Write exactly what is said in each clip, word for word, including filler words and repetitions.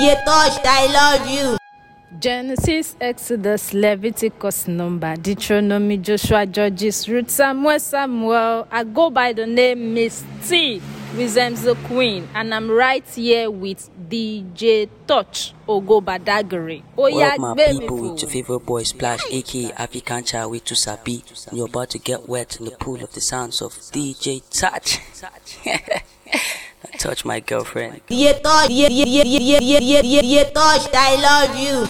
You touched, I love you. Genesis, Exodus, Leviticus, Number, Deuteronomy, Joshua, Judges, Ruth, Samuel, Samuel. I go by the name Miss T, Wizems the Queen, and I'm right here with D J Touch Ogobadagari. Oh yeah, my people, it's your favorite boy Splash, aka Afikancha with Tusabi. You're about to get wet in the pool of the sounds of D J Touch. Touch my girlfriend. You touched, you, you, you, you, you, you, you, you touched, I love you.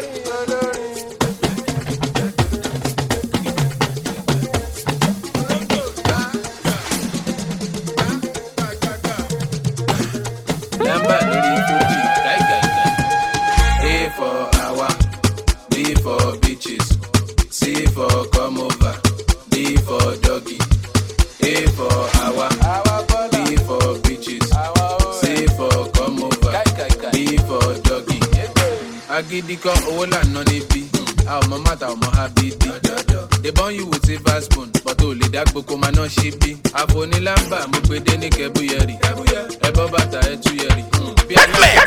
A for hour, B for beaches, C for come over, D for doggy. A for hour, B for beaches, C for come over, D for doggy. Agidiko owola no nibi, a omo mata omo habidi. They born you with silver spoon, but only that boko ma no shibi. Afoni lamba mo pe de ni kebuyeri, ebo bata etuyeri. Bi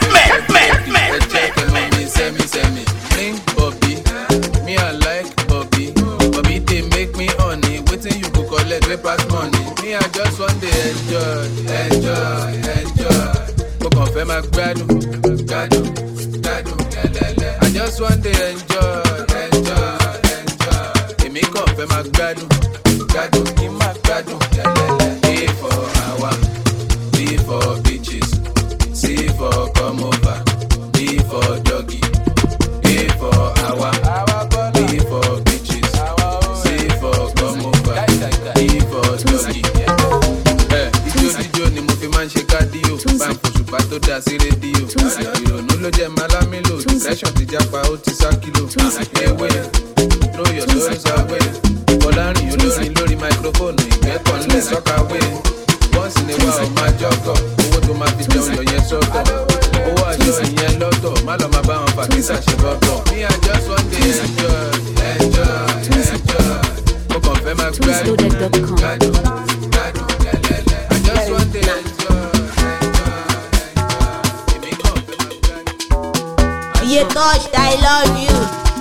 a check and me semi semi. Bring Bobby, me I like Bobby. Bobby they make me honey. Waiting you go collect we pass money. Me I just want to enjoy, enjoy, enjoy. Go confirm my gbadun, gbadun, gbadun, kelele. I just want to enjoy, enjoy, enjoy. Give me confirm my gbadun, gbadun, give my gbadun, kelele. A for hour, B for beaches, C for come over, D for doggy. A for hour, B for beaches, C for come over, D for doggy. Eh, ijo ijo ni mo fi man ṣe cardio, ban fòṣùpá tó dá sí rédíò. Ìrònú ló jẹ́ malamilo, depression ti japa ó ti sá kìlò. Ewé, throw your sorrows away. Fọlárin olórin lórí microphone, ìgbẹ́kọ̀ ńlẹ̀ sọ́kàwé. Once in a while, máa jọ́gọ̀, owó tó máa fi jẹun yọ yẹn sọ́tọ̀. Owó àjọ ìyẹn lọ́tọ̀, má lọ máa bá wọn fàkísà ṣe bọ́tọ̀. Me I just want to enjoy, enjoy, enjoy. Mo kàn fẹ́ máa gbádùn, gbádùn, gbádùn, kẹlẹ́lẹ́. I just want to enjoy, enjoy, enjoy. Èmi kàn fẹ́ máa gbádùn. You touched, I love you.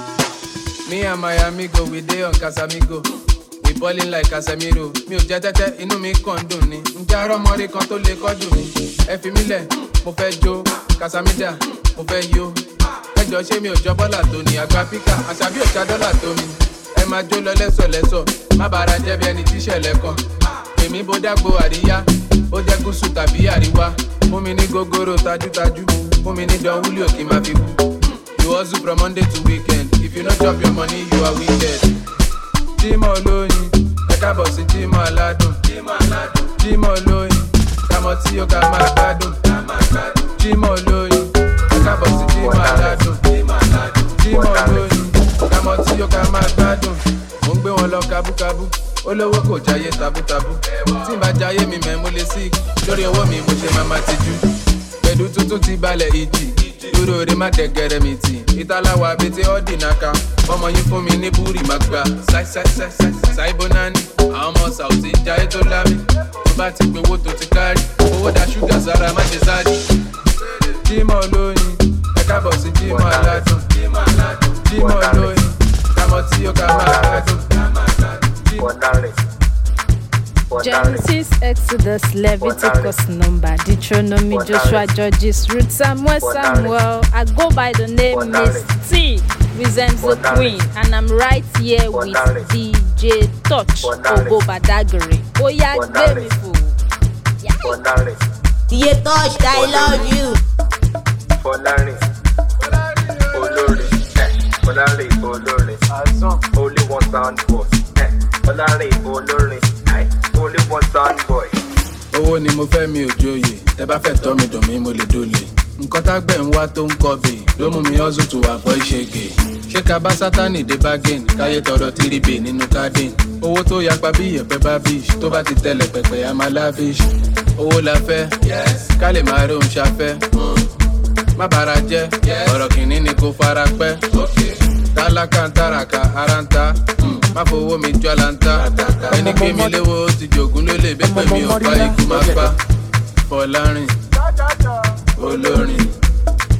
Me and my amigo, we dey on Casamigo. We ballin' like Casemiro. Mi ò jẹ́ tẹ́tẹ́, inú mi kàn dùn ni. Ǹjẹ́ arọ́ mọ́rí kan tó lè kọ́jú mi? Ẹ fi mí lẹ̀, mo fẹ́ jó. Casamida, mo fẹ́ yó. Ẹ jọ ṣé mi ò jọ bọ́là tó ní àgbà píkà. Àṣàbí ò ṣá dọ́là tó mi. Ẹ máa jó lọ lẹ́sọ̀lẹ́sọ̀. Má bàárà jẹ́ bí ẹni tí ṣẹlẹ̀ kan. Èmi bó dàgbò àríyá. Ó jẹ́ gúúsù tàbí àríwá. Fún mi ní gógóró tajútajú. Fún mi ní Don Julio kí n máa fi wú. You hustle from Monday to weekend. If you no chop your money, you are wicked. Jimo olóyin, ẹ káàbọ̀ sí Jimo aládùn. Jimo olóyin, kàmọ́ tí ó ká máa gbádùn. Jimo olóyin, ẹ káàbọ̀ sí Jimo aládùn. Jimo olóyin, kàmọ́ tí ó ká máa gbádùn. Mo ń gbé wọn lọ kábúkábú, olówó kò jáyé tabútabú. Tí n bá jáyé mi mẹ́ mo lè sí, lórí owó mi mo ṣe máa máa tijú. Pẹ̀lú tuntun ti balẹ̀ ìjì. Dúró de má dẹ̀gẹ̀rẹ̀ mi tì. Ìtàláwà àbètè ọ̀dìnàká. Ọmọ yín fún mi ní búrì má gbà. Ṣáìṣáìṣáìṣáì ṣáìbó náání. Àwọn ọmọ Sàùtì ń jayé tó lámì. Tó bá ti pé owó tó ti kárì. Owó da ṣúgà sára má ṣe sáàdì. Jímọ̀ olóyin, ẹ káàbọ̀ sí Jímọ̀ aládùn. Jímọ̀ olóyin, kàmọ́ tí ó ká máa gbádùn. Genesis, Exodus, Leviticus, Number, Deuteronomy, Joshua, Judges, Ruth, Samuel, Samuel. I go by the name Miss T, Wizems the Queen, and I'm right here with D J Touch Ogobadagari. Oh yeah, baby fool. You touched, I love you. Fọlárin, olórin, Fọlárin, olórin, only one sound boy. Fọlárin, olórin, only one sound boy. Owó ni mo fẹ́ mi ò joyè, tẹ bá fẹ́ tọ́ mi dùn mí mo lè dólè. Nǹkan tágbẹ̀ ń wá tó ń kọ́bè, ló mú mi hustle to avoid ṣègè. Ṣé ká bá Sátánì dé bargain, káyé tọrọ tírìbè nínú garden. Owó tó yapa bí ìyẹ̀pẹ̀ bá bish, tó bá ti tẹ̀lẹ̀ pẹ̀pẹ̀ a máa lavish. Owó la fẹ́, ká lè máa rí òun ṣafẹ́. Má bàárà jẹ́, ọ̀rọ̀ kìíní ni kò fara pẹ́. Tálákà ń tàràkà, ara ń ta, má fowó mi jọ lanta. Ẹni gbé mi léwó ti jògún ló lè bẹ́ pẹ̀ mi ò bá ikú má pa. Fọlárin, olórin,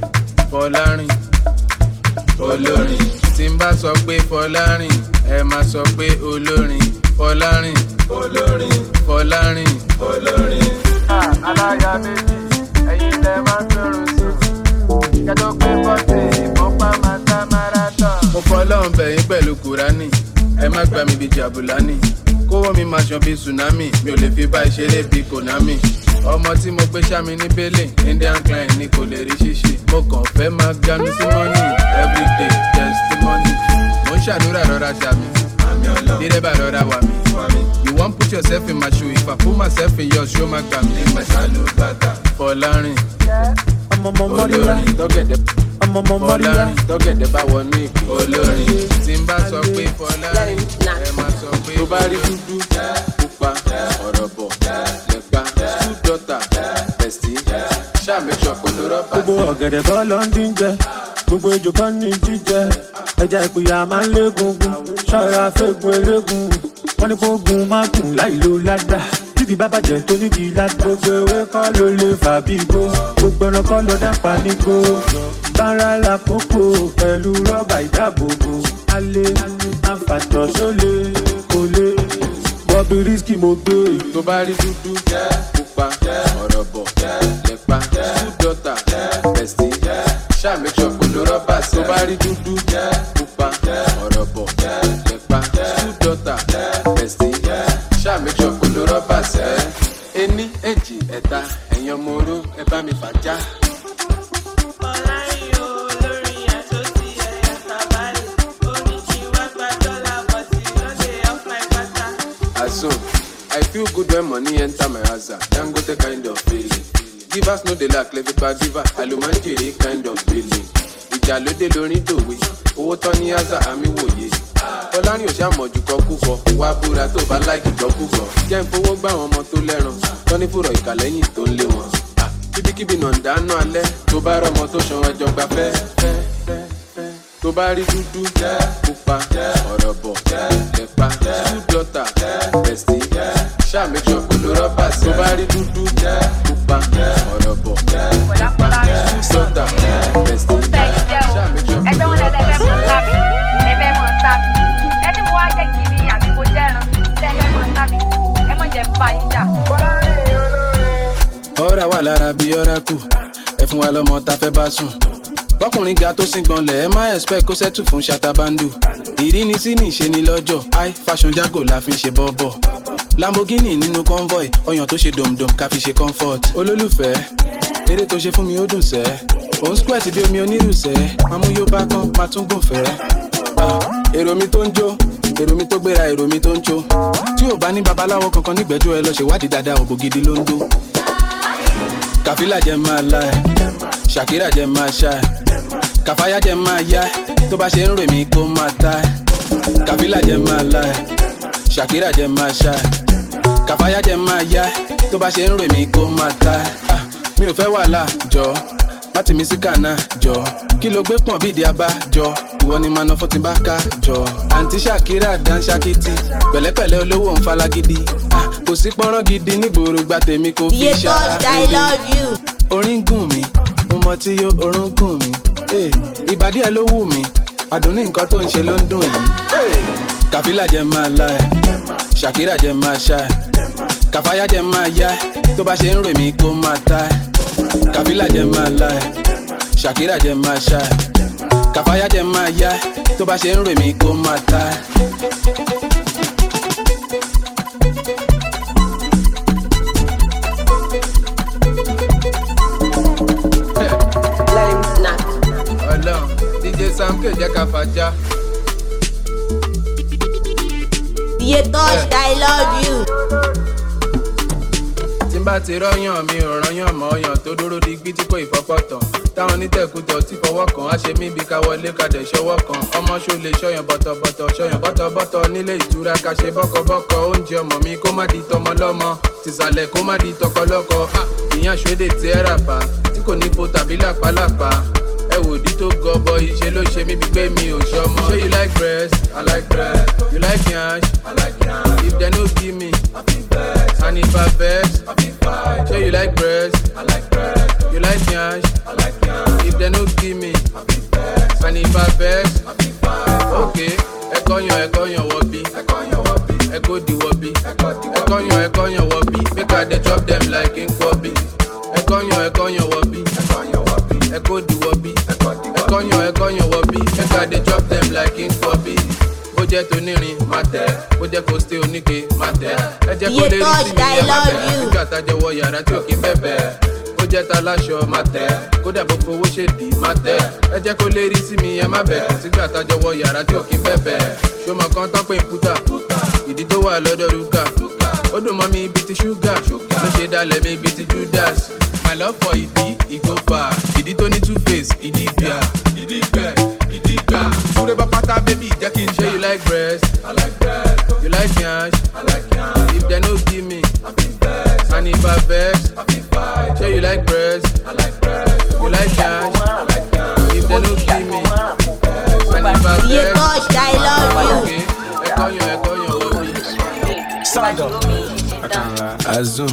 Fọlárin olórin. Tí n bá sọ pé Fọlárin ẹ máa sọ pé olórin. Fọlárin olórin. Fọlárin olórin. Aláya méjì ẹ̀yin lẹ máa ń gbèrò sùn. Kẹ́tọ́ pé bọ́tì ìfọ́pá máa ta marathon. Mo fọlọ́run bẹ̀yìn pẹ̀lú Kùránì. Ẹ má gbà mí bí Jàbùlánì. Kówó mi máa ṣan bí tsunami. Mi ò lè fi bá ìṣeré bí Konami. Ọmọ tí mo gbé sámi ní Bélé, Indian client ni kò lè rí ṣíṣe. Mo kàn fẹ́ máa ganu sí money, everyday testimony. Mo ń ṣàdúrà rọra ṣàmì, dírẹ́bà rọra wà mí. You wan put yourself in my shoe, if I put myself in yours, ṣó máa gbà mí. Fọlárin olórin tọ́gẹ̀dẹ̀ Fọlárin tọ́gẹ̀dẹ̀ bá wọnú ìpín. Olórin tí n bá sọ pé Fọlárin ẹ máa sọ pé tó bá rí dúdú pupa ọ̀rọ̀ bọ̀ lẹ́pa school daughter bẹ̀sí ṣàmìṣọ́ kò ló rọ́bà. Gbogbo ọ̀gẹ̀dẹ̀ bọ́ ló ń dín jẹ, gbogbo ejò kan ní jíjẹ. Ẹja ìpìyà máa ń légungun, ṣọ́ra fẹ́gun elégun. Wọ́n ní kó gun má gùn láì lo ládàá. Bíbí bá bàjẹ́ tó nídìí ládàá. Gbogbo ewé kọ́ ló lè fà bí igbó. Gbogbo ẹran kọ́ lọ dápa ní gbó. Bára la kókó pẹ̀lú rọ́bà ìdáàbòbò. Alẹ́ àfàtọ̀ sólè kò lè. Bobby Risky mo gbé. Tó bá rí dúdú pupa ọ̀rọ̀ bọ̀ lẹ́pa school daughter bẹ̀sí ṣàmìṣọ́ kò ló rọ́bà. Tó bá rí dúdú pupa ọ̀rọ̀ bọ̀ lẹ́pa school daughter bẹ̀sí ṣàmìṣọ́ kò ló rọ́bà sẹ́. Ení èjì ẹ̀ta ẹ̀yin ọmọ oró ẹ bá mi fàájà. So, I feel good when money enter my house. Dangote kind of feeling. Givers no dey lack, levy pa giver. Alumanjiri kind of feeling. Ìjà lóde lórí dòwe. Owó tán ní àzà àmì wòye. Fọlárin ò ṣàmọ̀jù kọ kúkọ. Wá búra tó bá láìkì gbọ́ kúkọ. Jẹ́ ń fowó gbá àwọn ọmọ tó lẹ́ran. Tọ́ní fúrọ̀ ìkàlẹ́yìn tó ń lé wọn. Kíbíkíbi nà ń dáná alẹ́. Tó bá rọmọ tó ṣan ẹjọ́ gbà fẹ́. Tó bá rí dúdú pupa ọ̀rọ̀ bọ̀ lẹ́pa school daughter bẹ̀sí ṣàmìṣọ́ kò ló rọ́bà. Tó bá rí dúdú pupa ọ̀rọ̀ bọ̀ lẹ́pa school daughter bẹ̀sí ṣàmìṣọ́ kò ló rọ́bà. Ẹ̀bẹ̀ mọ̀ sábì, ẹni mo wá jẹ́ kiri àbí mo jẹ́ran, tẹ́lẹ̀ mọ̀ sábì, ẹ mọ̀ jẹ́ fà yín jà. Ọ̀rá wà lára bí ọ̀rá kù, ẹ fún wa lọ́mọ tá fẹ́ bá sùn. Bọ́kùnrin ga tó síngbọnlẹ̀ ẹ má expect kó sẹ́tù fún ṣàtàbándù. Ìrínisí ní ìṣe ni lọ́jọ́, high fashion jago la fi ń ṣe bọ́bọ̀. Lamborghini nínú convoy, ọyàn tó ṣe dòmdòm ká fi ṣe comfort. Olólùfẹ́, eré tó ṣe fún mi ó dùn sẹ́. Òun squirt bí omi onírùsẹ́, máa mú yóò bá kán, máa tún gùn fẹ́. Èrò mi tó ń jó, èrò mi tó gbéra, èrò mi tó ń jó. Tí ò bá ní babaláwo kankan nígbẹ́jọ́ ẹ lọ ṣèwádìí dáadáa, òbò gidi ló ń dó. Kàfílà jẹ́ máa la ẹ̀, Shakira jẹ́ máa ṣá ẹ̀. Kàfáyà jẹ́ máa yá ẹ̀, tó bá ṣe ń rè mí kó máa ta ẹ̀. Kàfílà jẹ́ máa la ẹ̀, Shakira jẹ́ máa ṣá ẹ̀. Kàfáyà jẹ́ máa yá ẹ̀, tó bá ṣe ń rè mí kó máa ta ẹ̀. Mi ò fẹ́ wàhálà jọ, láti mi sí kànáà jọ. Kí ló gbé pọ̀n bí ìdí abá jọ, ìwọ ni màá ná fún ti bá ká jọ. Àǹtí Shakira dán ṣakítì, pẹ̀lẹ́pẹ̀lẹ́ olówó ń falagidi. Kò sí pọ́nrán gidi nígboro gba tèmi kò fi ṣàlàyé. Orin gùn mí, mo mọ tí yó orun gùn mí. Ìbàdí ẹ ló wù mí, àdùn ní nǹkan tó ń ṣe ló ń dùn yìí. Kàfílà jẹ́ máa la ẹ̀, Shakira jẹ́ máa ṣá ẹ̀. Kàfáyà jẹ́ máa yá ẹ̀, tó bá ṣe ń rè mí kó máa ta ẹ̀. Kàfílà jẹ́ máa la ẹ̀, Shakira jẹ́ máa ṣá ẹ̀. Kàfáyà jẹ́ máa yá ẹ̀, tó bá ṣe ń rè mí kó máa ta ẹ̀. D J Sam K jẹ́ ká fàájà. Iye touch, I love you. Tí n bá ti rọ́yàn mi ò rọ́yàn mọ́ ọyàn tó dúró digbí tí kò ìfọkọ̀tàn. Táwọn onítẹ̀kùtọ̀ tí fọwọ́ kan á ṣe mí bí ká wọlé ká dẹ̀ ṣọwọ́ kan. Ọmọ ṣó lè ṣọyàn bọ̀tọ̀bọ̀tọ̀ ṣọyàn bọ́tọ̀bọ́tọ̀ nílé ìtura ká ṣe bọ́kọ̀bọ́kọ̀. Oúnjẹ ọmọ mi kó má di tọmọ lọ́mọ, tìsàlẹ̀ kó má di tọkọlọ́kọ. Ìyàn ṣódè tí ẹ rà pa, tí kò ní po tàbí lápálápá. Ẹ wò di tó gọbọ ìṣe ló ṣe mí bí pé mi ò ṣọmọ. Ṣé you like breast? I like breast. You like yansh? I like yansh. If they no give me, I feel vex. And if I vex, I feel fight. Ṣé you like breast? I like breast. You like yansh? I like yansh. If If they no give me, and if I vex, okay. Ekonyo, ekonyo, wabi. Eko di wabi. Ekonyo, ekonyo, wabi. Make I dey drop them like Nkwobi. Ekonyo, ekonyo, wabi. Eko di wabi. Ekonyo, ekonyo, wabi. Make I dey drop them like Nkwobi. Ó jẹ́ tónírin, má tẹ̀. Ó jẹ́ kó stay oníke, má tẹ̀. Ẹ jẹ́ kó lè rí sí mi, ẹ má bẹ̀. Nígbà tá jẹ́ wọ yàrá tí ò kí bẹ̀bẹ̀. Ó jẹ́ ta láṣọ, má tẹ̀. Kódà bó fowó ṣe dì, má tẹ̀. Ẹ jẹ́ kó lè rí sí mi, ẹ má bẹ̀. Nígbà tá jẹ́ wọ yàrá tí ò kí bẹ̀bẹ̀. Ṣọmọ kan tán pé ìpútà. Ìdí tó wà lọ́dọ̀ Rúkà. Ó dùn mọ́ mi ibi ti ṣúgà. Ló ṣe dalẹ̀ mi ibi ti Judas. My love for ìdí, ìgò fà. Ìdí tó ní two face, ìdí gbà. Ìdí gbẹ̀, ìdí gbà. Súré bá pátá bébì jẹ́ kí n ṣe. You like breast? I like breast. You like yansh? I like yansh. If they no give me, I feel vex. And if I vex, I feel fight. Say you like breast? I like breast. You like yansh? I like yansh. If they no give me, and if I vex, Yeah, gosh, I love you. okay. Ekonyo, ekonyo, wabi. Saga. I can't lie. Azum.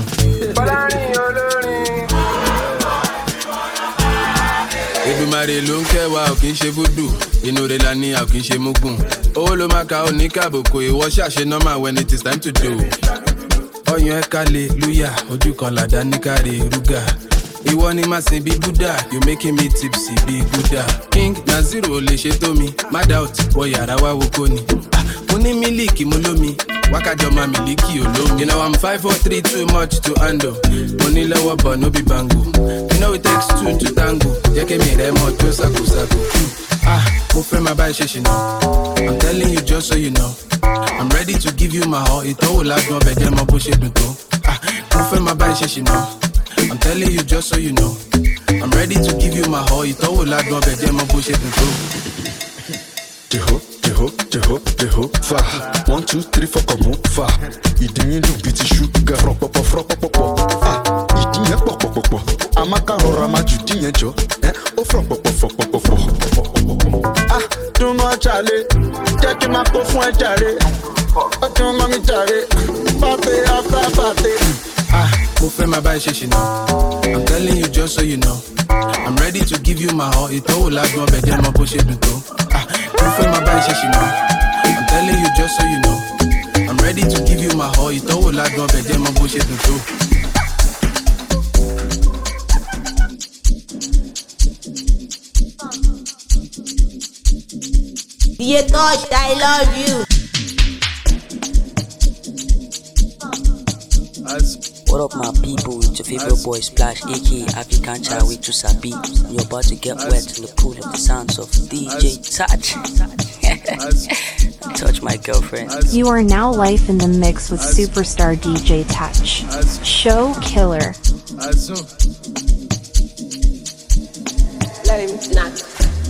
Èdùmàrè ló ń kẹwàá ò kì í ṣe voodoo. Inú rẹ̀ la ní a ò kì í ṣe mugun. Owó ló máa ka òní kàbòkò. Ìwọ ṣàṣe normal when it is time to do. Ọyàn ẹ̀ka lè lúyà. Ojú kan làdá ní káre rúgà. Ìwọ ni màá sin bí Buddha. You making me tipsy bí Buddha. King Naziru ò lè ṣe tó mi. Má doubt wọ yàrá wá wo kó ni. Mo ní mílíkì mo lómi. Wákàjọ máa mílíkì olómi. You know I'm five four three too much to handle. Mo ní lọ́wọ́ bọ̀ no be bango. You know it takes two to tango. Jẹ́ kí mi rẹ̀ mọ̀ tó ṣàkóṣàkó. Ah, mo fẹ́ máa bá ẹ ṣe ṣìnà. I'm telling you just so you know. I'm ready to give you my all. Ìtọ́wò ládùn ọbẹ̀ jẹ́ mọ bó ṣe dùn tó. Ah, mo fẹ́ máa bá ẹ ṣe ṣìnà. I'm telling you just so you know. I'm ready to give you my all. Ìtọ́wò ládùn ọbẹ̀ jẹ́ mọ bó ṣe dùn tó. Jeho, jeho, jeho, jeho, fa. One, two, three, four, come on, fa. Ìdíyín lù bí ti ṣúgà. Fọ̀pọ̀pọ̀, fọ̀pọ̀pọ̀, fa. Ìdíyẹn pọ̀pọ̀pọ̀. Àmàkà rọra máa jù díyẹn jọ. Ó fọ̀pọ̀pọ̀, fọ̀pọ̀pọ̀. Ah, dùnú ọ̀chàlẹ̀. Jẹ́ kí n máa kó fún ẹ jàre. Ó ti mọ́ mi jàre. Pàtẹ́ after pàtẹ́. Ah, mo fẹ́ máa bá ẹ ṣe ṣìnà. I'm telling you just so you know. I'm ready to give you my all. Ìtọ́wò ládùn ọbẹ̀ jẹ́ mọ bó ṣe dùn tó. Ah, mo fẹ́ máa bá ẹ ṣe ṣìnà. I'm telling you just so you know. I'm ready to give you my all. Ìtọ́wò ládùn ọbẹ̀ jẹ́ mọ bó ṣe dùn tó. Yeah, gosh, I love you. What up, my people? It's your favorite boy Splash, aka African Child with Tusabi. You're about to get wet in the pool of the sounds of D J Touch. Touch my girlfriend. You are now live in the mix with superstar D J Touch. Show killer. Let him not.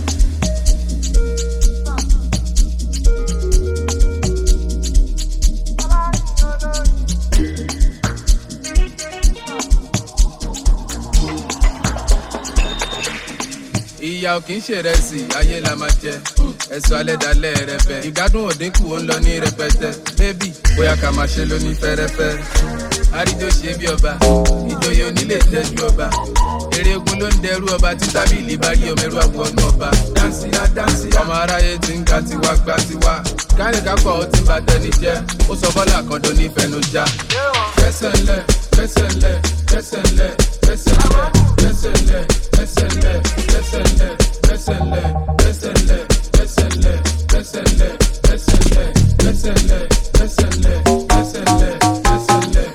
Ìyá ò kì í ṣe rẹsì, ayé la máa jẹ. Ẹ̀sọ́ alẹ́ dalẹ̀ rẹpẹ. Ìgbádùn òdínkù ó ń lọ ní rẹpẹtẹ. Bébì, bóyá ká máa ṣe lóní fẹ́rẹ́fẹ́. Àríjó ṣe bí ọba, ìjòyè onílé tẹ́jú ọba. Eré ogun ló ń dẹrú ọba tí tábìlì bá rí omi ẹrú àgbọ̀nù ọba. Dáǹsì á dáǹsì á. Ọmọ aráyé ti ń ga tiwa gbá tiwa. Kárìkápọ̀ ó ti bá tẹni jẹ́. Ó sọ bọ́lá kan tó ní fẹnu já. Fẹsẹ̀ ńlẹ̀, fẹsẹ̀ ńlẹ̀, fẹsẹ̀ ńlẹ̀, fẹsẹ̀ ńlẹ̀, fẹsẹ̀ ńlẹ̀, fẹsẹ̀ ńlẹ̀, fẹsẹ̀ ńlẹ̀, fẹsẹ̀ ńlẹ̀, fẹsẹ̀ ńlẹ̀, fẹsẹ̀ ńlẹ̀, fẹsẹ̀ ńlẹ̀, fẹsẹ̀ ńlẹ̀, fẹsẹ̀ ńlẹ̀, fẹsẹ̀ ńlẹ̀, fẹsẹ̀ ńlẹ̀, fẹsẹ̀ ńlẹ̀.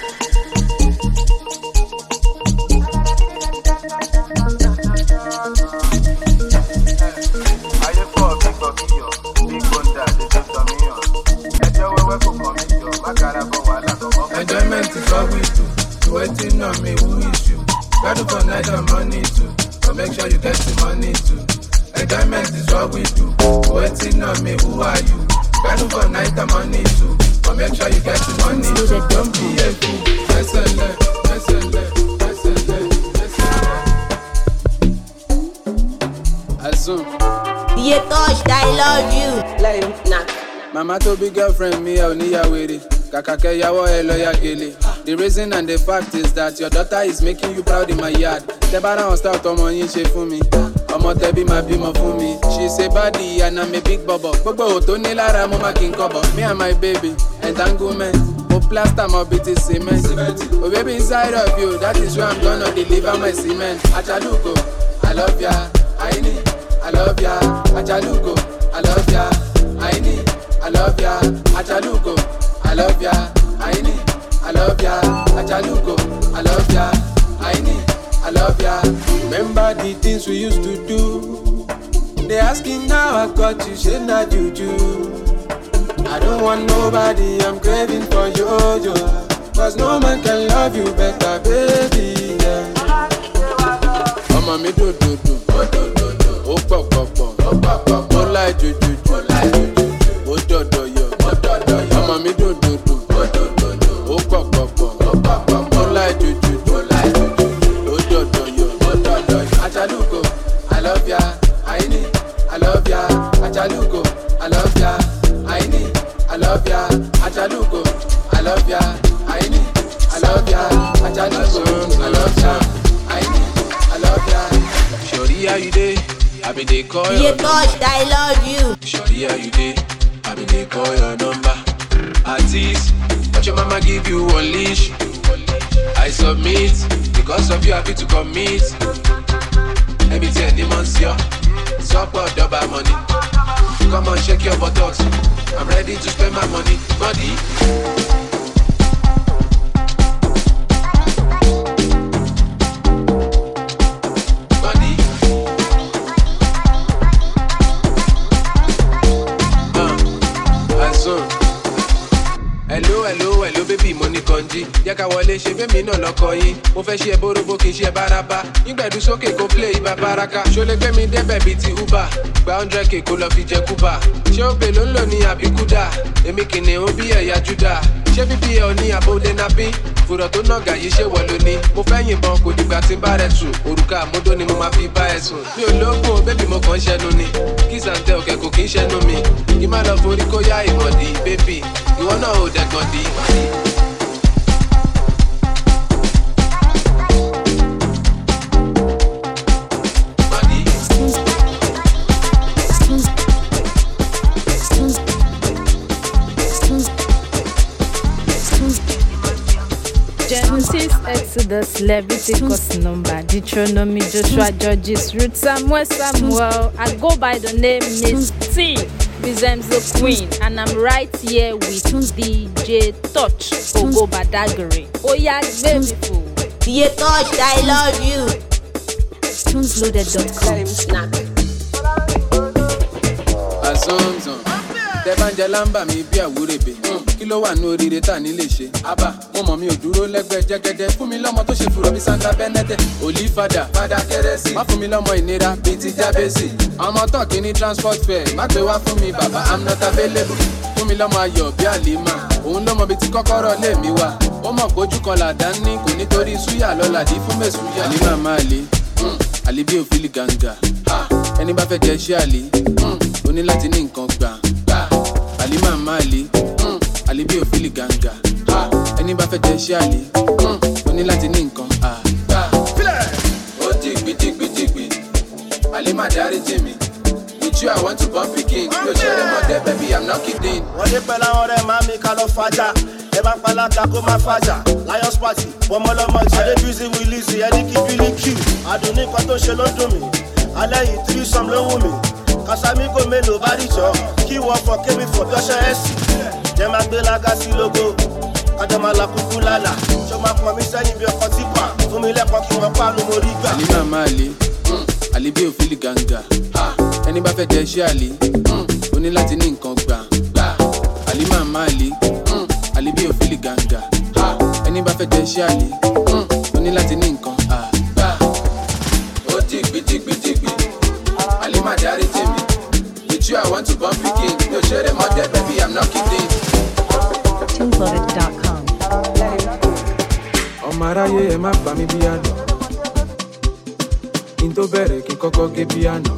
Ayé pọ̀ bí gbọ̀ kíyọ̀, bí gbọ̀ndà lè ṣe sọ míyàn. Ẹjọ́ wẹ́wẹ́ kò kàn mí jọ, má kára bọ̀ wàhálà lọ́wọ́. Enjoyment is all we do, waiting on me, who is you? Got for night and money too, so make sure you get the money too. Enjoyment is what we do, waiting on me, who are you? Got for night and money too, so make sure you get the money too. Don't be a fool, listen, listen, listen, listen, listen. Azum. Yeah, gosh, I love you. Let him not. Mama to be girlfriend, me I need ya with it. Kakake yawo eloya gele. The reason and the fact is that your daughter is making you proud in my yard. Tebara on start omo yin she fun mi. ọmọ tẹbí máa bímọ fún mi. She say body and I'm a big bubble. Gbogbo òtó ní lára mo máa kí n kọ́bọ̀. Me and my baby, entanglement. Mo plaster mo bí ti cement. Oh baby inside of you, that is where I'm gonna deliver my cement. Achaluko, I love ya. Aini, I love ya. Achaluko, I love ya. Aini, I love ya. Achaluko, I love ya. Aini, I love ya. Achaluko, I love ya. Aini, I love ya. Remember the things we used to do. They asking now I got you, say not juju. I don't want nobody, I'm craving for you, yo. Cause no man can love you better, baby, yeah. Mama me do do do, oh do do do, oh pop pop pop, oh pop pop, oh like juju, oh like juju, oh do do yo, oh do do yo. Mama me do do do, oh do do do, oh pop pop pop, oh pop pop, oh like juju, oh like juju, oh do do yo, oh do do yo. Achaluko, I love ya, Aini, I love ya, Achaluko, I love ya, Aini, I love ya, Achaluko, I love ya, Aini, I love ya, Achaluko, I love ya, Aini, I love ya. Shorty, how you dey? I be dey call your number. I love you. Shorty, how you dey? I be dey call your number. Artist, but your mama give you one leash. I submit because of you happy to commit. Everything the months yo, support double money. Come on, shake your buttocks. I'm ready to spend my money, body. Hello, hello, hello, baby, money kanji. Yẹ ká wọlé ṣe fẹ́mi náà lọ́kọ yín. Mo fẹ́ ṣe bóróbó kì í ṣe bárabá. Nígbẹ̀dú sókè kó play ibà baraka. Ṣó lè gbé mi débẹ̀ bíi ti Uber. Gba hundred k kó lọ fi jẹ Cuba. Ṣé ó pè ló ń lò ní àbíkúdà? Èmi kìnìún bí ẹ̀yà Júdà. Ṣé bíbí ẹ̀ ò ní àbólé nábí? Fùrọ̀ tó nàgà yìí ṣe wọ̀ lóní. Mo fẹ́ yìnbọn kò dìgbà tí ń bá rẹ̀ sùn. Òrùka àmúdó ni mo máa fi bá ẹ sùn. Mi ò lóògùn bébì mo kàn ń ṣẹnu ni. Kiss and tell kẹ̀ kò kí ń ṣẹnu mi. Kí má lọ forí kó yá ìmọ̀dí, bébì. Ìwọ náà ò dẹ̀gàn dì. Genesis, Exodus, Leviticus, Number, Deuteronomy, Joshua, Judges, Ruth, Samuel, Samuel. I go by the name Miss T, Bizems the Queen, and I'm right here with D J Touch, Ogo Badagry. Oh yeah, beautiful. D J Touch, I love you. tunes loaded dot com. Azonzon, tẹ́bánjẹ lámbà mi bí àwúrẹ́bẹ̀. Kí ló wà ní oríire tá ní lè ṣe? Abba, mo mọ̀ mi ò dúró lẹ́gbẹ̀ẹ́ jẹ́gẹ́dẹ́. Fún mi lọ́mọ tó ṣe fúró bí Santa Benete. Olí fada, fada kérésì. Má fún mi lọ́mọ ìnira bíi ti Jábẹ́sì. Ọmọ tán kì í ní transport fare. Má gbé wá fún mi bàbá, I'm not available. Fún mi lọ́mọ ayọ̀ bí àlímà. Òun ló mọ bí tí kọ́kọ́rọ́ lé mi wà. Ó mọ̀ pójú kan làdá ní kò nítorí súyà lọ́la dí fún mẹ́sùyà. Àlímà máa le, àlí bí òfìlì gàǹgà. Ẹni bá fẹ́ jẹ iṣẹ́ àlí, ó ní láti ní nǹkan gbà. Àlímà máa le, àlí bí òfìlì gàǹgà. Ẹni bá fẹ́ jẹ iṣẹ́ àlí, ó ní láti ní nǹkan gbà. Ó jìgbì jìgbì jìgbì, Àlímà dárí jì mí. With you I want to bump again. Ló ṣeré mọ́tẹ́ baby I'm not kidding. Wọ́n dé pẹ̀lú àwọn ọ̀rẹ́ máa mi ká lọ fàájà. Ẹ bá palata kó má fàájà. Lions party, bọ́mọlọ́mọ tí. Adé busy with Lizzy, ẹni kí Billy Q. Àdùnní kan tó ṣe ló dùn mí. Alẹ́ yìí threesome ló wù mí. Kasamigo mélòó bá dìjọ́. Kí wọ́n fọ kébì fọ bí ọṣẹ ẹ̀sì. Jẹ́ máa gbé lága sí logo. Kájọ máa la kúkú lálà. Ṣé máa pọn mi sẹ́yìn bí ọkọ̀ tipa? Fún mi lẹ́kọ̀ọ́ kí wọ́n pàánù mo rí gbà. Àlímà máa le, àlí bí òfìlì gàǹgà. Ẹni bá fẹ́ jẹ iṣẹ́ àlí, ó ní láti ní nǹkan gbà. Àlímà máa le, àlí bí òfìlì gàǹgà. Ẹni bá fẹ́ jẹ iṣẹ́ àlí, ó ní láti ní nǹkan gbà. Ó jìgbì jìgbì jìgbì, Àlímà dárí jì mí. With you I want to bump again. Ló ṣeré mọ́tẹ́ baby I'm not kidding. tunes loaded dot com. Ọmọ aráyé ẹ má pa mí bí àná. Kí n tó bẹ̀rẹ̀ kí n kọ́kọ́ gé bí àná.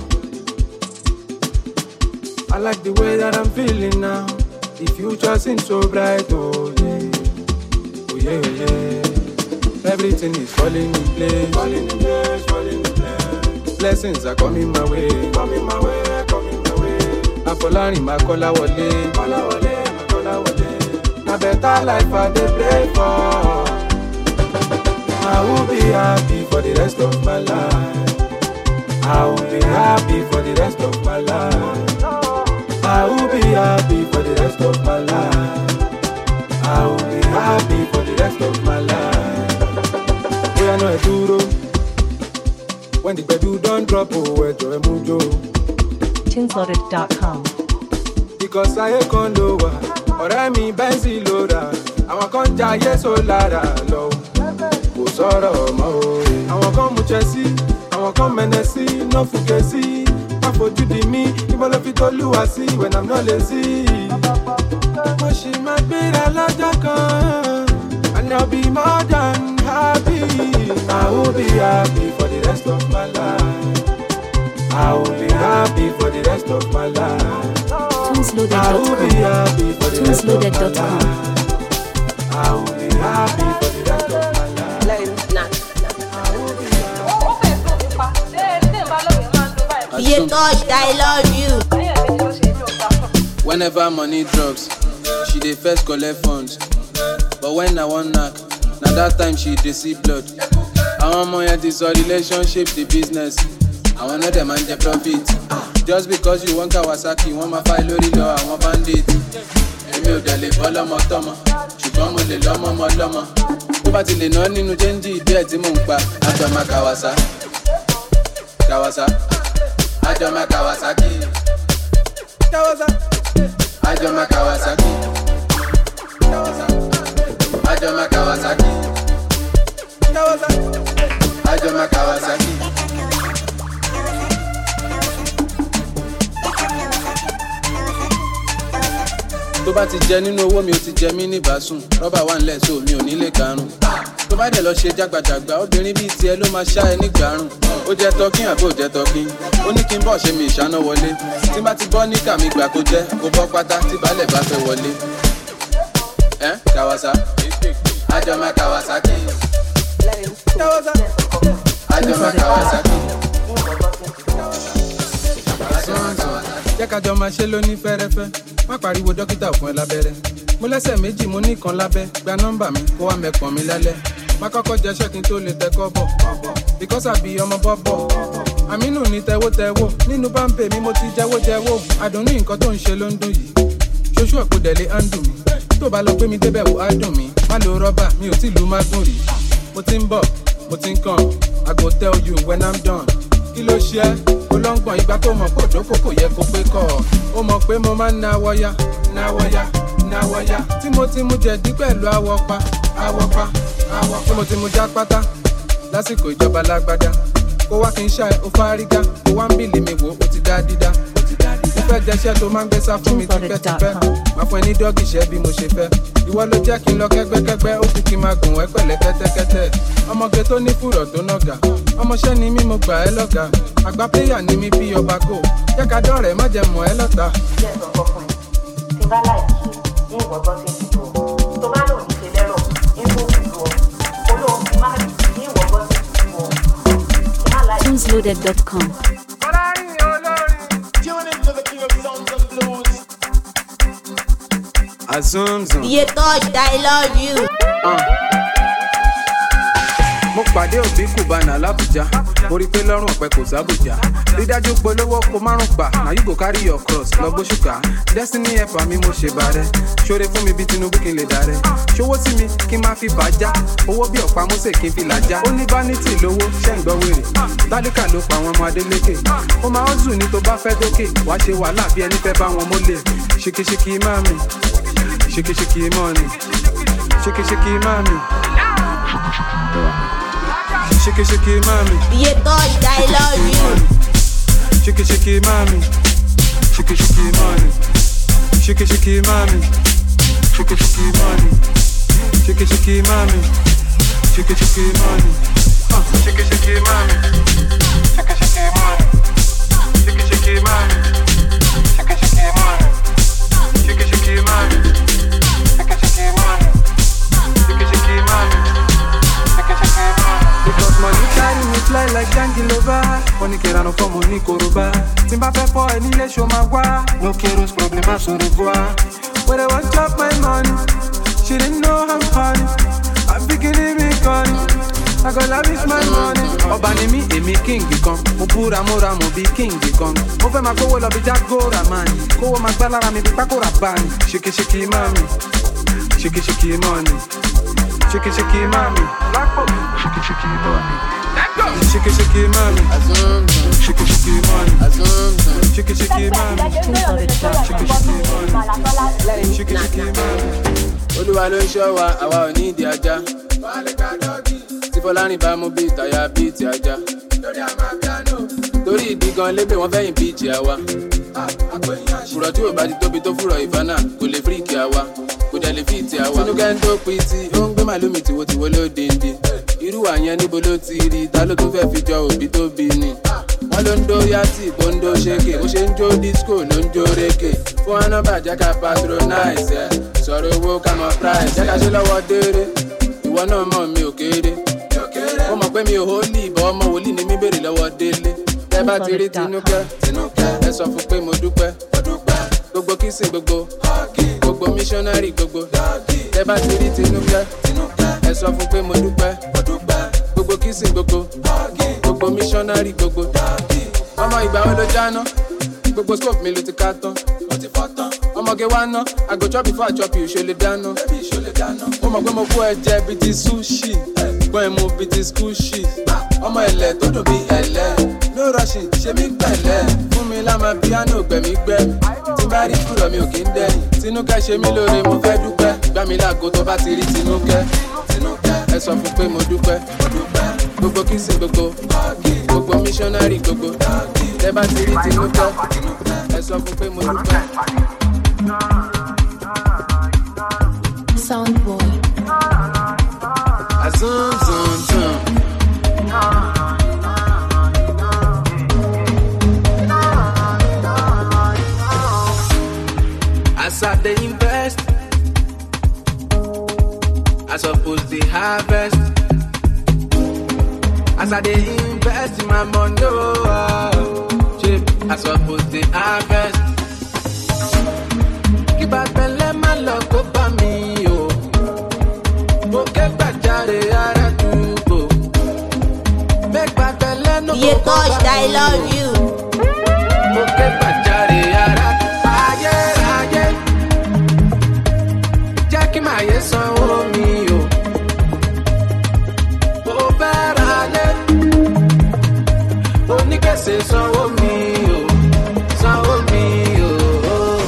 I like the way that I'm feeling now. The future seems so bright, oh yeah. Oh yeah, yeah. Everything is falling in place. Falling in place, falling in place. Blessings are coming my way, coming my way, coming my way. Afolarin ma kola wole, kola wole, ma kola wole. A better life I dey pray for. I will be happy for the rest of my life. I will be happy for the rest of my life. I will be happy for the rest of my life. I will be happy for the rest of my life. We are not a duro. When the baby don't drop, oh, where do I move to? tunesloaded dot com. Because I can't lower. Or I mean, Benzi Loda. I want to die, so Lara low. Go sorrow, mo. I want to come to Chelsea. I want to come Menesi. No Fukesi. I for you, the me. Even if it's all you I see when I'm not lazy. But she might be a lot of gun. And I'll be more than happy. I will be happy for the rest of my life. I will be happy for the rest of my life. tunesloaded I will dot be com. happy for the rest of tunesloaded my dot com. life. I will be happy for the rest of my life. You touched, I love you. Whenever money drops, she dey first collect funds. But when I want knock, now that time she dey see blood. I want money this or relationship, the business. I want know them and the profit. Just because you want Kawasaki, want my file lórí lọ àwọn bandit. Èmi ò dẹ̀ lè bọ́ lọ́mọ tọ́mọ, ṣùgbọ́n mo lè lọ́mọ ọmọ lọ́mọ. Tó bá ti lè ná nínú jẹ́ńjì díẹ̀ tí mò ń pa, àjọ máa Kawasa. Kawasa. Àjọ máa Kawasaki. Kawasa. Àjọ máa Kawasaki. Kawasa. Àjọ máa Kawasaki. Kawasa. Àjọ máa Kawasaki. Tó bá ti jẹ nínú owó mi ò ti jẹ mí ní ìbásùn, rọ́bà wà nílẹ̀ so mi ò ní lè karùn. Tó bá dẹ̀ lọ ṣe jágbàjàgbà, obìnrin bíi tiẹ̀ ló máa ṣá ẹ nígbàrún. Ó jẹ́ tọ́kín àbí ò jẹ́ tọ́kín, ó ní kí n bọ̀ ṣe mi ìṣáná wọlé. Tí bá ti bọ́ ní kàmí gbà kó jẹ́, kó bọ́ pátá tí baálẹ̀ bá fẹ́ wọlé. Ẹ́ Kawasa, àjọ máa Kawasaki. Kawasa, àjọ máa Kawasaki. Jẹ́ kájọ máa ṣe lóní fẹ́rẹ́fẹ́. Má pariwo dókítà fún ẹ lábẹ́rẹ́. Mo lẹ́sẹ̀ méjì mo ní kan lábẹ́. Gba nọ́mbà mi kó wá mẹ́pọ̀n mi lálẹ́. Má kọ́kọ́ jẹ́ṣẹ́ kí n tó lè tẹ́kọ́ bọ̀. Because àbí ọmọ bọ́bọ̀. Àmínú ní tẹ́wótẹ́wó. Nínú báńpẹ̀ mi mo ti jẹ́wójẹ́wó. Àdùnní nǹkan tó ń ṣe ló ń dùn yìí. Ṣoṣù ọ̀pọ̀ dẹ̀lé á ń dùn mí. Tó bá lọ gbé mi débẹ̀ wò á dùn mí. Má lo rọ́bà mi ò tí lu mágùn rí. Mo ti ń bọ̀, mo ti ń kàn. I go tell you when I'm done. Kí ló ṣe é? Olóńgbọ̀n ìgbà tó mọ̀ kó dókò kò yẹ kó pé kọ́. Ó mọ̀ pé mo máa ń náwọ́ ya, náwọ́ ya, náwọ́ ya. Tí mo ti mu jẹ̀dí pẹ̀lú àwọ̀ pa, àwọ̀ pa, àwọ̀ pa. Tí mo ti mu já pátá lásìkò ìjọba lágbádá. Kó wá kí n ṣá ẹ, ó fárígá. Kó wá ń bìlì mi wò, ó ti dá dídá. Mo fẹ́ jẹṣẹ́ tó máa ń gbé sá fún mi tipẹ́tipẹ́. Máa fún ẹ ní dọ́gì ṣẹ́ bí mo ṣe fẹ́. Ìwọ ló jẹ́ kí n lọ kẹ́gbẹ́kẹ́gbẹ́, ó kú kí n máa gùn ẹ́ pẹ̀lẹ́ kẹ́tẹ́kẹ́tẹ́. Ọmọge tó ní fùrọ̀ tó nàgà. Ọmọṣẹ́ ni mí mo gbà ẹ́ lọ́gà. Àgbà pléyà ni mí bí ọba kò. Jẹ́ ká dọ́rẹ̀ẹ́ má jẹ mọ̀ ẹ́ lọ́ta. Jẹ́ sọ fọkùnrin, tí bá láì ṣe ní ìwọ̀gbọ́n sí ìdìbò. Tó bá lòun ní ṣe lẹ́rọ̀, ní kó fi lọ. Olóhùn ti máa rí ní ìwọ̀gbọ́n sí ìdìbò. tunesloaded dot com. Azumzum. You touched, I love you. Uh. Mo pàdé òbí Cubana l'Abuja. Mo rí pé lọ́rùn ọ̀pẹ kò sábùjá. Rí dájú polówó kó márùn gbà. Now you go carry your cross lọ gbóṣùkà. Destiny ẹ̀fà mi mo ṣe bàrẹ̀. Ṣoore fún mi bí Tinubu kí n lè darẹ̀. Ṣowó sí mi kí n má fi bàjá. Owó bí ọ̀pá Mósè kí n fi làjá. Ó ní vanity lówó ṣẹ́ ń gbọ́ wèrè. Tálíkà ló pa àwọn ọmọ Adélékè. Ó máa ń zù ní tó bá fẹ́ dókè. Wàá ṣe wàhálà bí ẹni fẹ́ bá wọn mólè. Ṣèkèṣèkè máa mi. Ṣèkèṣèkè mọ́ni. Ṣèkèṣèkè máa mi. Shake it, shake it, mommy. You touched, I love you. Shake it, shake it, mommy. Shake it, shake it, mommy. Shake it, shake it, mommy. Shake it, shake it, mommy. Shake it, shake it, mommy. Shake it, shake it, mommy. Shake it, shake it, mommy. Shake it, shake it, mommy. Shake it, shake it, mommy. Shake it, shake it, mommy. Shake it, shake it, mommy. Shake it, shake it, mommy. Shake it, shake it, mommy. Because money carry me fly like jangilova, onikera no como ni koroba. Timba fe for any le show my wa. No keros problemas au revoir. When I want chop my money, she didn't know I'm funny. I'm beginning me funny. I go lavish my money. Ọba ni mi, èmi king kan. Mo búra mo ra mo bí king kan. Mo fẹ́ máa kówó lọ bí Jagora man. Kówó máa gbá lára mi bí pákóra bani. Shiki shiki mami, shiki shiki money. Shiki shiki mami, shiki shiki money. Shiki shiki mami, shiki shiki money. Shiki shiki mami, shiki shiki money. Shiki shiki mami. Olúwa ló ń ṣọ́ wa, àwa ò ní ìdí ajá. Tí Fọlárìn bá mú bí ìtàyà bíi ti ajá. Torí ìdí gan lébè wọ́n fẹ́yìn bíi ìjì àwa. Fùrọ̀ tí ò bá ti tóbi tó fùrọ̀ ìfánà kò lè fíríkì àwa. Kò dẹ̀ lè fíìtì àwa. Tinúkẹ́ ń tó pin tí ó ń gbé màlúmi tìwotìwo ló dèndé. Irú àyẹn níbo ló ti rí ta ló tó fẹ́ fi jọ òbí tó bí ni. Wọ́n ló ń dó yàtì bó ń dó ṣéke. Bó ṣe ń jó disco ló ń jó rékè. Fún wọn náà bàjẹ́ ká patronize ẹ̀. Sọ̀rọ̀ owó ká mọ price. Jẹ́ ká ṣe lọ́wọ́ déré. Ìwọ náà mọ̀ mi ò kéré. Mo mọ̀ pé mi ò hólì ìbọn ọmọ wòlíì ni mi béèrè lọ́wọ́ délé. Tẹ́ bá ti rí Tinúkẹ́, ẹ sọ fún pé mo dúpẹ́. Gbogbo kìsìn gbogbo, gbogbo missionary gbogbo. Tẹ́ bá ti rí Tinúkẹ́, ẹ sọ fún pé mo dúpẹ́. Gbogbo kìsìn gbogbo, gbogbo missionary gbogbo. Ọmọ ìgbà wo ló jáná? Gbogbo scope mi ló ti ká tán. Ọmọge wá ná, I go chop before I chop you, ṣo lè dáná. Mo mọ̀ pé mo kó ẹ̀jẹ̀ bíi ti sushi, gbọ́n ẹ̀ mo bíi ti squishy. Ọmọ ẹ̀lẹ̀ tó dùn bíi ẹ̀lẹ̀, no rushing, ṣe mí pẹ̀lẹ́. Fún mi láma piano gbẹ̀mí gbẹ̀mí, tí bá rí fúrọ̀ mi ò kí ń dẹ̀yìn. Tinúkẹ́ ṣe mí lóore, mo fẹ́ dúpẹ́. Gbá mi láago tó bá ti rí Tinúkẹ́. Ẹ sọ fún pé mo dúpẹ́. Gbogbo kìsìn gbogbo, gbogbo missionary gbogbo. Tẹ́ bá ti rí Tinúkẹ́, ẹ sọ fún pé mo dúpẹ́. Soundboy. Azum zum zum. As I dey invest, I suppose dey harvest. As I dey invest in my money, oh, chip, I suppose dey harvest. Keep a belle my love go by me, oh. Okay, gbàjáre ara dùgbò. Make my belle no You touched, I love you. Okay, gbàjáre ara ayé ayé. Jẹ́ kí màá yé sanwó mi, oh. Ó fẹ́ ra lé. Onígbèsè sanwó mi, oh. Sanwó mi, oh.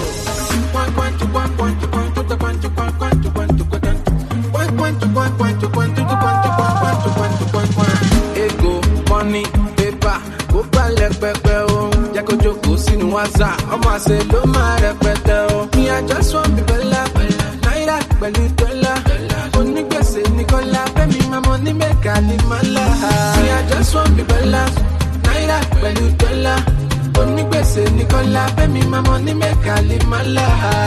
Ego, money, paper, ó balẹ̀ pẹpẹ o. Jẹ́ kó jókòó sínú wáṣà, ọmọ àṣẹ ló máa rẹpẹtẹ o. Mi àjọ swan bí bẹ́lá, náírà pẹ̀lú dọ́là. Onígbèsè ní kọ́lá, fẹ́mi mamọ ní mẹ́ka ní mọ́lá. Mi àjọ swan bí bẹ́lá, náírà pẹ̀lú dọ́là. Onígbèsè ní kọ́lá, fẹ́mi mamọ ní mẹ́ka ní mọ́lá.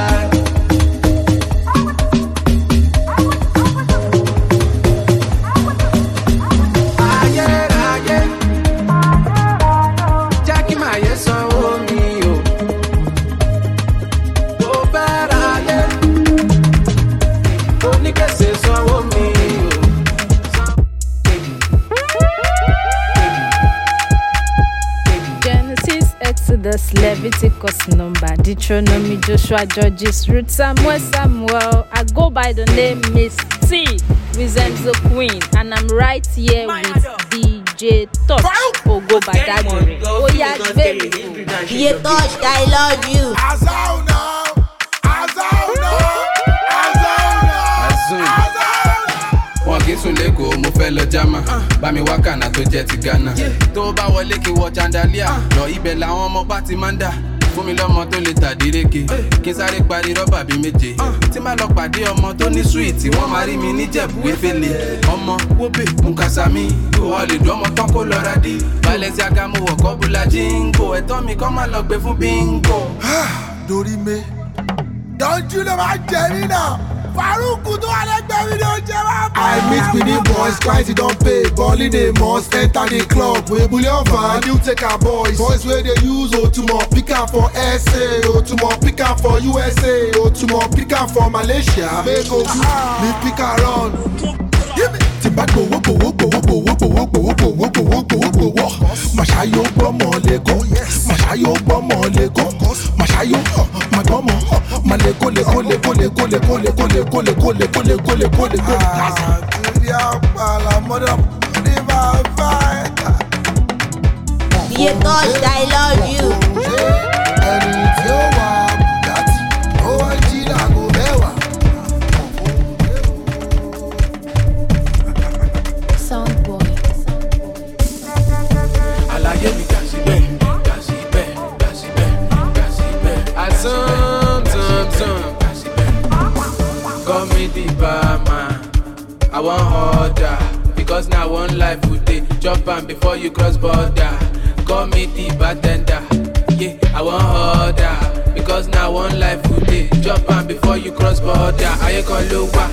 Exodus, Leviticus, Number, Deuteronomy, Joshua, Judges, Ruth, Samuel, Samuel. I go by the name Miss T, resembles the Queen, and I'm right here with D J Touch. Oh, go by that name. Oh, yeah, baby. D J Touch, I love you. Azona, Azona, Azona, Azona. Wọ́n kì í sùn lẹ́kọ̀ọ́, mo fẹ́ lọ jámà. Bá mi wá kànáà tó jẹ́ ti Ghana. Tó bá wọlé kí wọ chandelier. Lọ ibẹ̀ làwọn ọmọ bá ti máa ń dà. Fún mi lọ́mọ tó lè tàdíreke. Kí n sáré parí rọ́bà bíi méje. Tí má lọ pàdé ọmọ tó ní súwìtì, wọ́n máa rí mi níjẹ̀bú wéfèlè. Ọmọ wóbè Mukasa mi. Wọ́n lè dún ọmọ tán kó lọ́ra dé. Balenciaga mo wọ̀ kọ́ bula jíǹgò. Ẹ̀tọ́ mi kọ́ máa lọ gbé fún bíngò. Dorí mi, dọ́jú ló máa jẹ mí náà. Faruku tó wà lẹ́gbẹ̀ẹ́ mi ló jẹ́ wá bá. I mix with the boys, Christ don't pay. Balling they must enter the club. We bullion van, you take our boys. Boys where they use oh to more pick up for S A, oh to more pick up for U S A, oh to more pick up for Malaysia. Make go me pick around. Tibako woko woko woko woko woko woko woko woko woko woko. Mashayo bomo leko, mashayo bomo leko, mashayo magomo, maleko leko leko leko leko leko leko leko leko leko leko leko. Ah, kudia pala moda diva vai. You thought I love you. And it's your one that oh Gina go bewa. Call me the barman, I want order, because now one life would day. Jump on before you cross border. Call me the bartender, yeah, I want order, because now one life would day. Jump on before you cross border. I call you wa.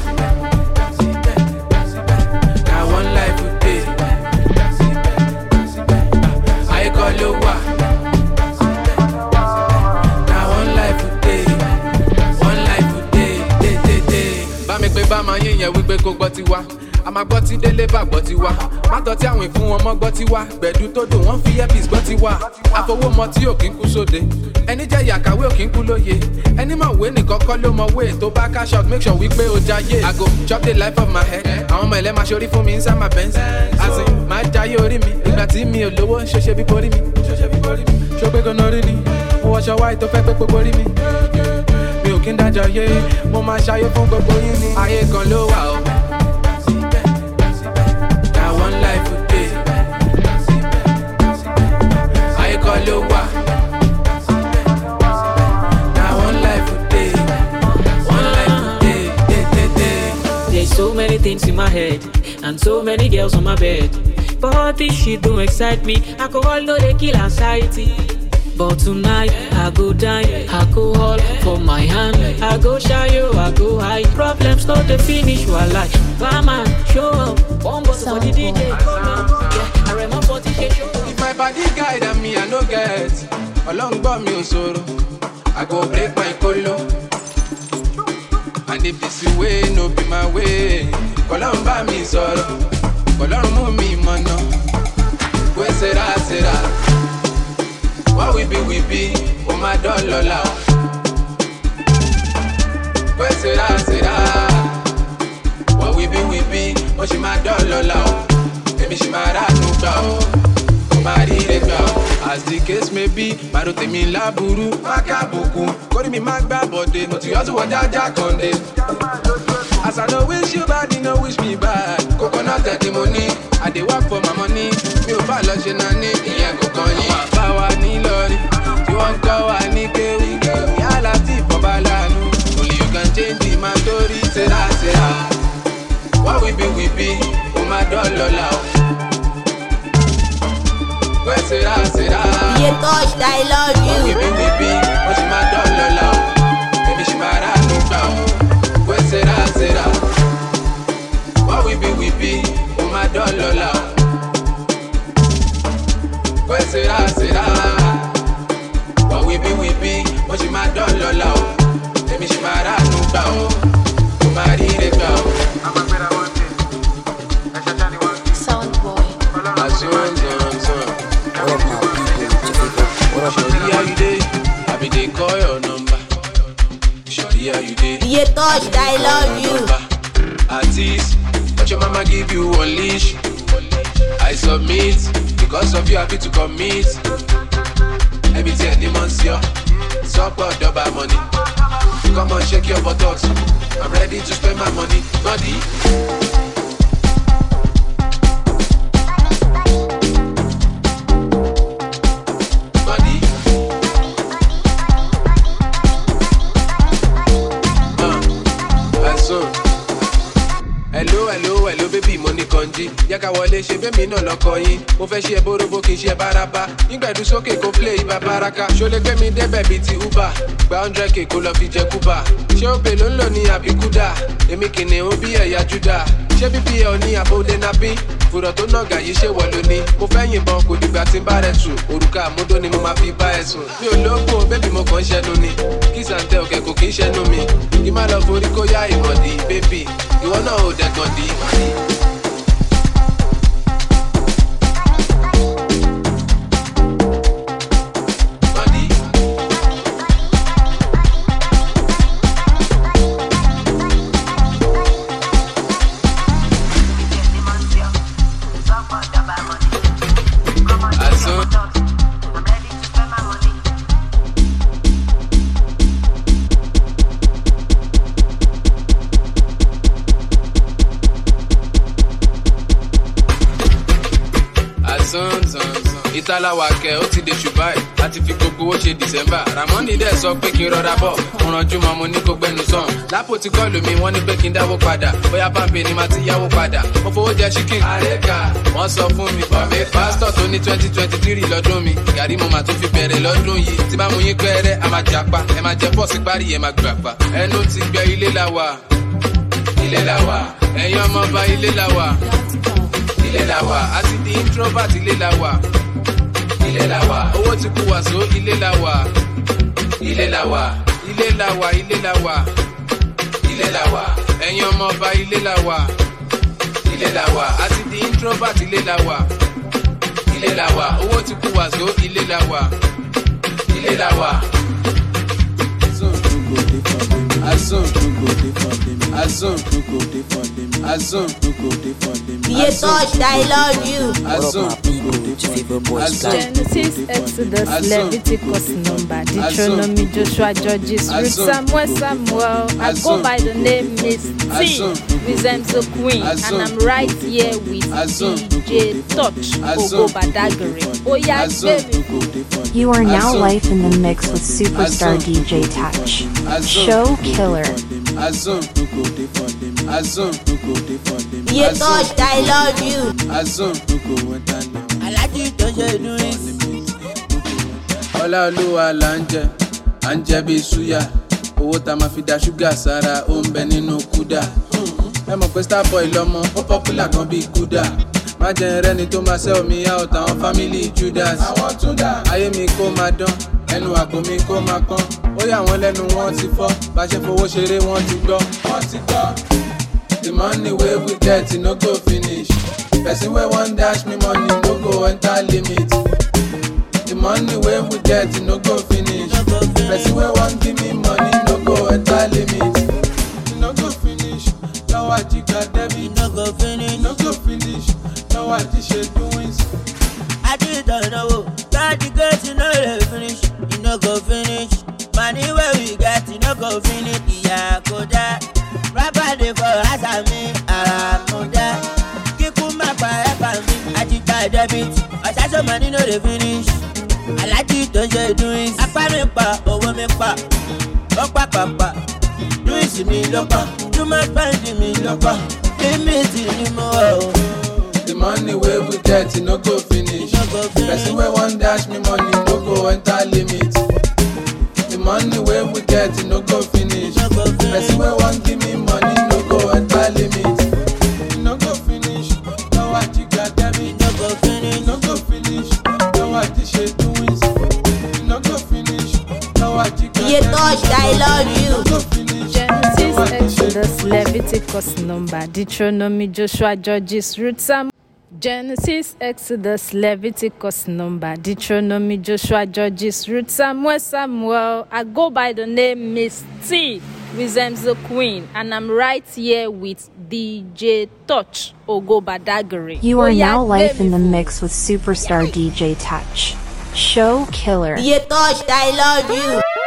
Now one life would day. I call you wa. Bá máa yín yẹn wípé kó gbọ́ ti wá a máa gbọ́ tí délé bá gbọ́ ti wá má tọ́ tí àwọn ìfún wọn mọ́ gbọ́ ti wá gbẹ̀dú tó dùn wọ́n fi earpiece gbọ́ ti wá àfọwọ́mọ tí ò kí ń kú sóde ẹni jẹ́ ìyàkàwé ò kí ń kú lóye ẹni mọ̀ wé nìkan kọ́ ló mọ wé tó bá cash out make sure wípé ó jayé I go chop the life of my head àwọn ọmọ ilẹ̀ máa ṣorí fún mi inside my Benz àti máa jayé orí mi ìgbà tí mi ò lówó ṣoṣe bí borí mi ṣó pé kò nórí ni mo wọṣọ wáyé tó fẹ́ pé gbogbo rí mi mi ò kí ń dájọ́ yé mo máa ṣayé fún gbogbo yín ni ayé kan ló wà ó. Na one life a day. Ayé kan ló wà. Na one life a day. One life a day. Day, day, day. There's so many things in my head and so many girls on my bed, but this shit don't excite me. Alcohol no dey kill anxiety. But tonight, I go dine, alcohol for my hand. I go shy, yo, I go high. Problems not the finish, while I Barman, show up. One bottle for the D J, come on. Yeah, I remember for the D J show. If my body guide and me, I no get. Along by me, sorrow. I go break my colo. And if this way, no be my way. Column by me, sorrow. Column move me, mano. Where será, será? What we be, we be, oh my dollar. Where será, será? What we be, we be, oh she my dollar. Maybe she my rat no bow, oh my ride bow. As the case may be, my rote mi laburu, makabuku. Kori mi magba bode, but you also want jaja konde. As I no wish you bad, you no wish me bad. Coconut at the money, I dey work for my money. Me o ba lo se nani, iyan ko kan yin. Ba wa ni lori, you wan call wa ni kewi. Ya lati for balanu, only you can change the my story. Sera sera, what we be we be, oh my dollar. Where sera sera? You touched, I love you. What we be we be, oh she my dollar. Baby she my rat no bow. Where será, será? What we be, we be, oh my dollar. Where será, será? What we be, we be, oh she my dollar. Let me she my rat no bow, oh my ride bow. Sound boy. Azon, zon, zon. What up, my people? What up, Shorty, how you dey? I be dey call your number. Shorty, how you dey? You touched, I love you. Artist, but your mama give you one leash. I submit, because of you happy to commit. Everything the months, yo. Support double money. Come on, shake your buttocks. I'm ready to spend my money. Body. Hello, hello, hello, baby, money conji. Yeah, ká wọlé ṣe bẹ́mi náà lọ́kọ yín. Mo fẹ́ ṣe bóróbó kì í ṣe bárabá. Nígbẹ̀dú sókè kó play ibà baraka. Ṣó lè gbé mi débẹ̀ bíi ti Uber. Gba hundred k kó lọ fi jẹ Cuba. Ṣé ó pè ló ń lò ní àbíkúdà? Èmi kìnìún bí ẹ̀yà Júdà. Ṣé bíbí ẹ̀ ò ní àbóde nábí? Fùrọ̀ tó nàgà yìí ṣe wọ̀ lóní. Mo fẹ́ yìnbọn kò dìgbà tí ń bá rẹ̀ sùn. Òrùka àmúdó ni mo máa fi bá ẹ sùn. Mi ò lóògùn bébì mo kàn ń ṣẹnu ni. Kiss and tell kẹ̀ kò kì í ṣẹnu mi. Kí má lọ forí kó yá ìmọ̀dí bébì. Ìwọ náà ò dẹ̀gàn dì í. Ìtàláwà kẹ́ ó ti dé ṣùgbọ́n láti fi gbogbo owó ṣe December. Ramoni dẹ̀ sọ pé kí n rọra bọ̀. Mo rànjú mọ́ mo ní kó gbẹnu sàn. Lápò tí kọ́ọ̀lù mi wọ́n ní pé kí n dáwó padà. Bóyá pàmpé ni màá ti yáwó padà. Mo fowó jẹ ṣíkìn. Àrẹ́kà wọ́n sọ fún mi. Bọ̀mí pásítọ̀ tó ní twenty twenty three lọ́dún mi. Gàrí mo máa tún fi bẹ̀rẹ̀ lọ́dún yìí. Tí bá mu yín pẹ́rẹ́, a máa jàpá. Ẹ máa jẹ pọ́ọ̀sì parí, ẹ máa gbà pa. Ẹnu ti gbẹ ilé la wà. Ilé la wà. Ẹ̀yin ọmọ ọba ilé la wà. Ilé la wà. A ti di introvert ilé la wà. Ilé la wà, owó ti kú wàsó, ilé la wà. Ilé la wà, ilé la wà, ilé la wà. Ilé la wà, ẹ̀yin ọmọ ọba ilé la wà. Ilé la wà, a ti di introvert ilé la wà. Ilé la wà, owó ti kú wàsó, ilé la wà. Ilé la wà. Azon go dey for them. Azon go dey for them. Azon go dey for them. You touched, I love you. Azon go dey for them. Genesis, Exodus, Leviticus, Number, Deuteronomy, Joshua, Judges, Ruth, Samuel, Samuel. I go by the name Miss T, Wisdom the Queen, and I'm right here with D J Touch, Ogo Badagry. Oh yeah, baby. You are now live in the mix with superstar D J Touch. Show killer. Azon go dey for them. Azon go dey for them. You touched, I love you. Azon go enter now. I like you, don't you do it? Ọlá Olúwa là ń jẹ, à ń jẹ bí súyà. Owó tá máa fi da ṣúgà sára, ó ń bẹ nínú kúdà. Ẹ mọ̀ pé Starboy lọ́mọ, ó popular kan bí kúdà. Má jẹ́ rẹ́ni tó máa sell me out, àwọn family Judas. Àwọn Túndà. Ayé mi kó máa dán, ẹnu àpò mi kó máa kán. Ó yà wọ́n lẹ́nu wọ́n ti fọ́, bá ṣe fowó ṣeré wọ́n ti gbọ́. Wọ́n ti gbọ́. The money wey we get, e no go finish. Person wey wan dash me money, no go enter limit. The money wey we get, e no go finish. Person wey wan give me money, no go enter limit. E no go finish. Lọ́wọ́ àjíjà dẹ́bí. E no go finish. E no go finish. Lọ́wọ́ àjíṣe doings. Àjíjà ìnáwó, káàdì gẹ̀ẹ́sì no dey finish. E no go finish. Money wey we get, e no go finish. Ìyá kò dá. Rapper dey for asa mi, ara mo dá. Kíkú má pa ẹ̀pà mi, àjíjà debit. Ọ̀ṣáṣọ́ money no dey finish. Alájí tó ń ṣe doings. Apá mi pa, owó mi pa. Ó pa pàpà. Doings mi ló pa. Túmọ̀ pẹ́ǹdì mi ló pa. Límìtì ni mo wà o. The money wey we get, e no go finish. Person wey wan dash me money, no go enter limit. The money wey we get, e no go finish. Person wey wan give me money, no go enter limit. E no go finish. Lọ́wọ́ àjíjà dẹ́bí. E no go finish. E no go finish. Lọ́wọ́ àjíṣe doings. E no go finish. Lọ́wọ́ àjíjà dẹ́bí. You touched, I love you. E no go finish. Genesis, Exodus, Leviticus, Number, Deuteronomy, Joshua, Judges, Ruth, Samuel. Genesis, Exodus, Leviticus, Number, Deuteronomy, Joshua, Judges, Ruth, Samuel, Samuel. I go by the name Miss T, Wisdom the Queen, and I'm right here with D J Touch, Ogo Badagry. You are oh, yeah, now live baby. in the mix with superstar D J Touch. Show killer. You touched, I love you.